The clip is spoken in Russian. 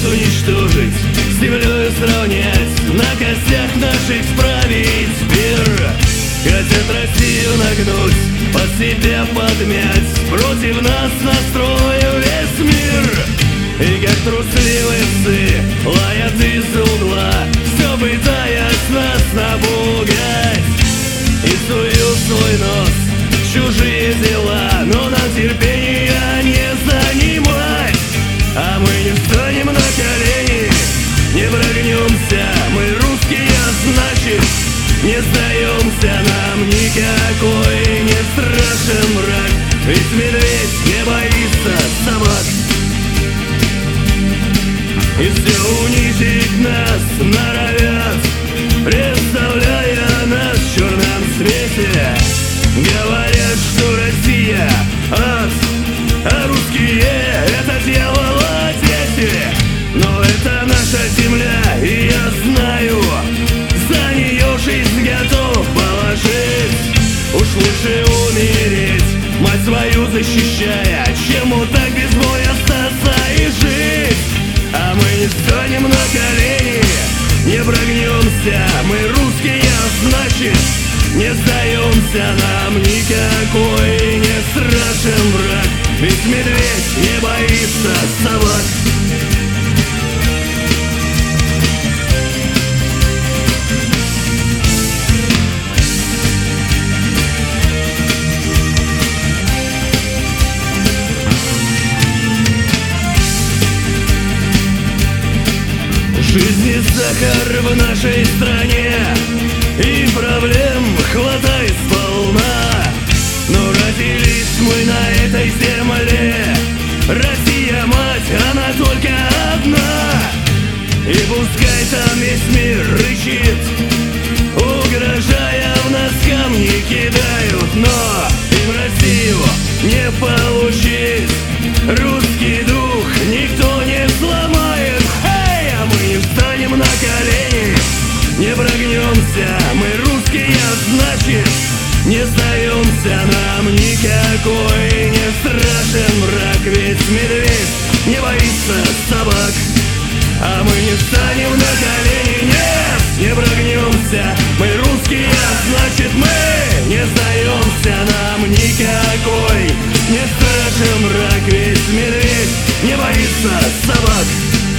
Хотят уничтожить, с землей сравнять, на костях наших справить мир. Хотят Россию нагнуть, под себя подмять, против нас настроил весь мир. И как трусливые псы лаят из угла, все пытаясь нас напугать. И суют свой нос в чужие дела, но нам терпения не занимать. А мы не встанем на колени, не прогнемся, мы русские, значит не сдаемся. Нам никакой не страшен враг, ведь медведь не боится собак. И все унизить нас норовят, представляя нас в черном свете. Говорят, что Россия ад, а русские это дьявола дети. Но это наша земля, и я знаю, за нее жизнь готов положить. Уж лучше умереть, мать свою защищая, чем вот так без боя остаться и жить. А мы не встанем на колени, не прогнемся, мы русские, значит не сдаемся. Нам никакой не страшен враг, ведь медведь не боится собак. Жизни сахар в нашей стране, и проблем хватает сполна. Но родились мы на этой земле, Россия, мать, она только одна. И пускай там весь мир рычит, угрожая в нас камни кидают, но им Россию не получить. Русский дух никто не сломает. А мы не встанем на колени, не прогнемся, мы русские, значит не сдаемся. Нам никакой не страшен враг, ведь медведь не боится собак. А мы не встанем на колени, нет, не прогнемся, мы русские, значит мы не сдаемся. Нам никакой не страшен враг, ведь медведь не боится собак.